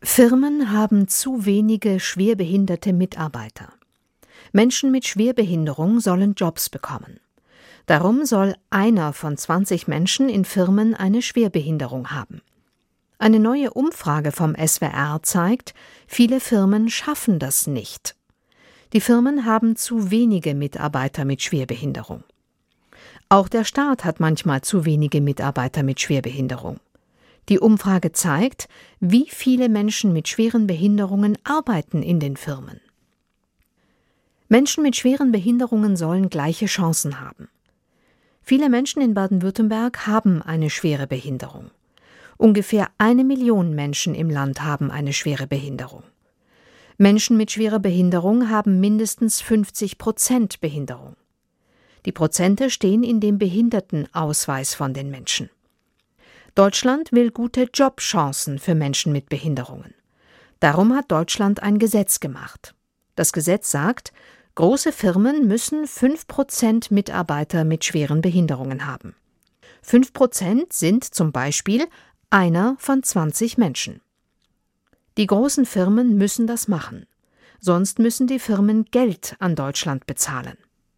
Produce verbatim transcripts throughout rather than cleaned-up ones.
Firmen haben zu wenige schwerbehinderte Mitarbeiter. Menschen mit Schwerbehinderung sollen Jobs bekommen. Darum soll einer von zwanzig Menschen in Firmen eine Schwerbehinderung haben. Eine neue Umfrage vom S W R zeigt, viele Firmen schaffen das nicht. Die Firmen haben zu wenige Mitarbeiter mit Schwerbehinderung. Auch der Staat hat manchmal zu wenige Mitarbeiter mit Schwerbehinderung. Die Umfrage zeigt, wie viele Menschen mit schweren Behinderungen arbeiten in den Firmen. Menschen mit schweren Behinderungen sollen gleiche Chancen haben. Viele Menschen in Baden-Württemberg haben eine schwere Behinderung. Ungefähr eine Million Menschen im Land haben eine schwere Behinderung. Menschen mit schwerer Behinderung haben mindestens fünfzig Prozent Behinderung. Die Prozente stehen in dem Behindertenausweis von den Menschen. Deutschland will gute Jobchancen für Menschen mit Behinderungen. Darum hat Deutschland ein Gesetz gemacht. Das Gesetz sagt, große Firmen müssen fünf Prozent Mitarbeiter mit schweren Behinderungen haben. fünf Prozent sind zum Beispiel einer von zwanzig Menschen. Die großen Firmen müssen das machen, sonst müssen die Firmen Geld an Deutschland bezahlen.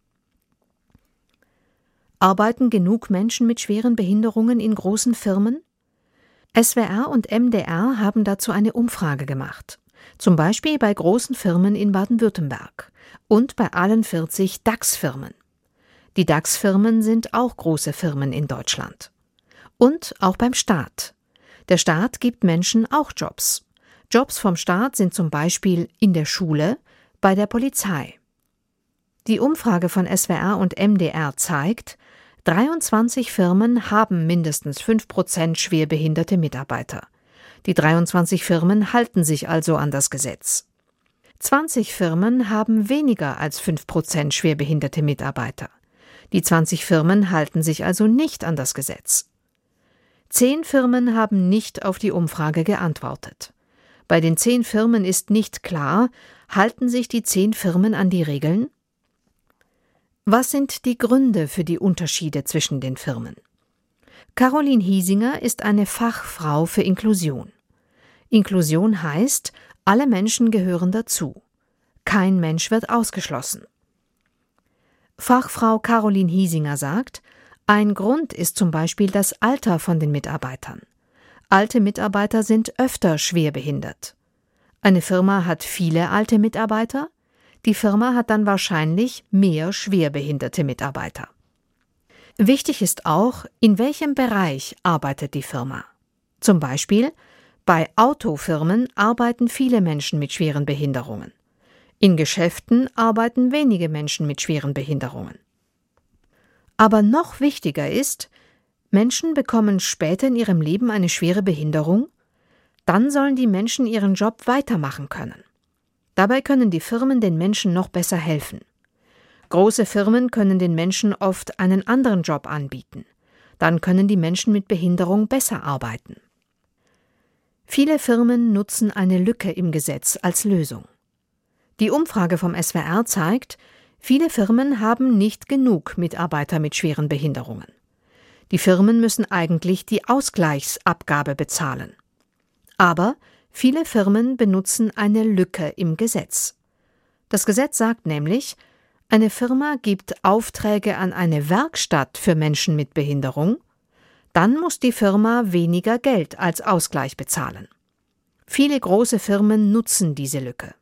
Arbeiten genug Menschen mit schweren Behinderungen in großen Firmen? S W R und M D R haben dazu eine Umfrage gemacht, zum Beispiel bei großen Firmen in Baden-Württemberg und bei allen vierzig DAX-Firmen. Die DAX-Firmen sind auch große Firmen in Deutschland. Und auch beim Staat. Der Staat gibt Menschen auch Jobs. Jobs vom Staat sind zum Beispiel in der Schule, bei der Polizei. Die Umfrage von S W R und M D R zeigt, dreiundzwanzig Firmen haben mindestens fünf Prozent schwerbehinderte Mitarbeiter. Die dreiundzwanzig Firmen halten sich also an das Gesetz. zwanzig Firmen haben weniger als fünf Prozent schwerbehinderte Mitarbeiter. Die zwanzig Firmen halten sich also nicht an das Gesetz. Zehn Firmen haben nicht auf die Umfrage geantwortet. Bei den zehn Firmen ist nicht klar, halten sich die zehn Firmen an die Regeln? Was sind die Gründe für die Unterschiede zwischen den Firmen? Caroline Hiesinger ist eine Fachfrau für Inklusion. Inklusion heißt, alle Menschen gehören dazu. Kein Mensch wird ausgeschlossen. Fachfrau Caroline Hiesinger sagt, ein Grund ist zum Beispiel das Alter von den Mitarbeitern. Alte Mitarbeiter sind öfter schwerbehindert. Eine Firma hat viele alte Mitarbeiter, die Firma hat dann wahrscheinlich mehr schwerbehinderte Mitarbeiter. Wichtig ist auch, in welchem Bereich arbeitet die Firma. Zum Beispiel, bei Autofirmen arbeiten viele Menschen mit schweren Behinderungen. In Geschäften arbeiten wenige Menschen mit schweren Behinderungen. Aber noch wichtiger ist, Menschen bekommen später in ihrem Leben eine schwere Behinderung, dann sollen die Menschen ihren Job weitermachen können. Dabei können die Firmen den Menschen noch besser helfen. Große Firmen können den Menschen oft einen anderen Job anbieten. Dann können die Menschen mit Behinderung besser arbeiten. Viele Firmen nutzen eine Lücke im Gesetz als Lösung. Die Umfrage vom S W R zeigt, viele Firmen haben nicht genug Mitarbeiter mit schweren Behinderungen. Die Firmen müssen eigentlich die Ausgleichsabgabe bezahlen. Aber viele Firmen benutzen eine Lücke im Gesetz. Das Gesetz sagt nämlich, eine Firma gibt Aufträge an eine Werkstatt für Menschen mit Behinderung, dann muss die Firma weniger Geld als Ausgleich bezahlen. Viele große Firmen nutzen diese Lücke.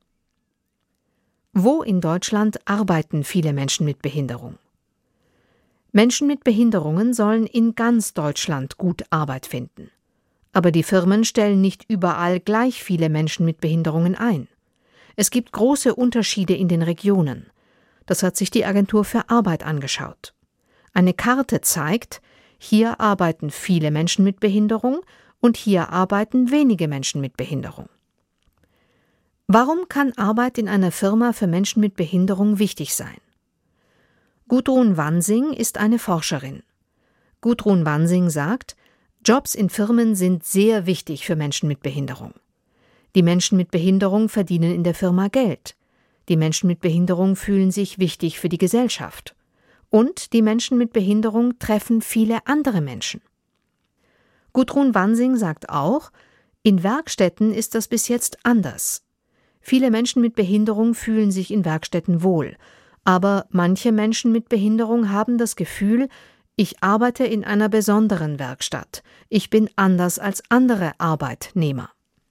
Wo in Deutschland arbeiten viele Menschen mit Behinderung? Menschen mit Behinderungen sollen in ganz Deutschland gut Arbeit finden. Aber die Firmen stellen nicht überall gleich viele Menschen mit Behinderungen ein. Es gibt große Unterschiede in den Regionen. Das hat sich die Agentur für Arbeit angeschaut. Eine Karte zeigt, hier arbeiten viele Menschen mit Behinderung und hier arbeiten wenige Menschen mit Behinderung. Warum kann Arbeit in einer Firma für Menschen mit Behinderung wichtig sein? Gudrun Wansing ist eine Forscherin. Gudrun Wansing sagt, Jobs in Firmen sind sehr wichtig für Menschen mit Behinderung. Die Menschen mit Behinderung verdienen in der Firma Geld. Die Menschen mit Behinderung fühlen sich wichtig für die Gesellschaft. Und die Menschen mit Behinderung treffen viele andere Menschen. Gudrun Wansing sagt auch, In Werkstätten ist das bis jetzt anders. Viele Menschen mit Behinderung fühlen sich in Werkstätten wohl, aber manche Menschen mit Behinderung haben das Gefühl, ich arbeite in einer besonderen Werkstatt, ich bin anders als andere Arbeitnehmer.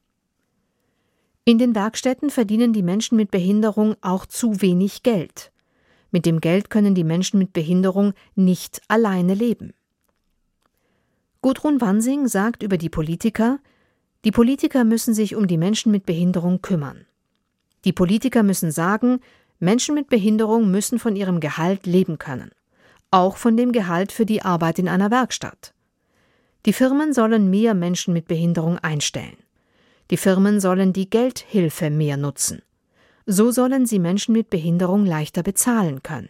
In den Werkstätten verdienen die Menschen mit Behinderung auch zu wenig Geld. Mit dem Geld können die Menschen mit Behinderung nicht alleine leben. Gudrun Wansing sagt über die Politiker, die Politiker müssen sich um die Menschen mit Behinderung kümmern. Die Politiker müssen sagen, Menschen mit Behinderung müssen von ihrem Gehalt leben können, auch von dem Gehalt für die Arbeit in einer Werkstatt. Die Firmen sollen mehr Menschen mit Behinderung einstellen. Die Firmen sollen die Geldhilfe mehr nutzen. So sollen sie Menschen mit Behinderung leichter bezahlen können.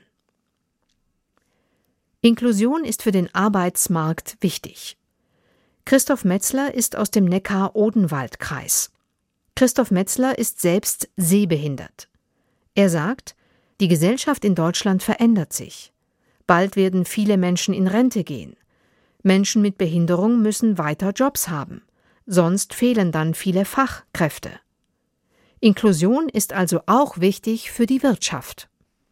Inklusion ist für den Arbeitsmarkt wichtig. Christoph Metzler ist aus dem Neckar-Odenwald-Kreis. Christoph Metzler ist selbst sehbehindert. Er sagt, die Gesellschaft in Deutschland verändert sich. Bald werden viele Menschen in Rente gehen. Menschen mit Behinderung müssen weiter Jobs haben. Sonst fehlen dann viele Fachkräfte. Inklusion ist also auch wichtig für die Wirtschaft.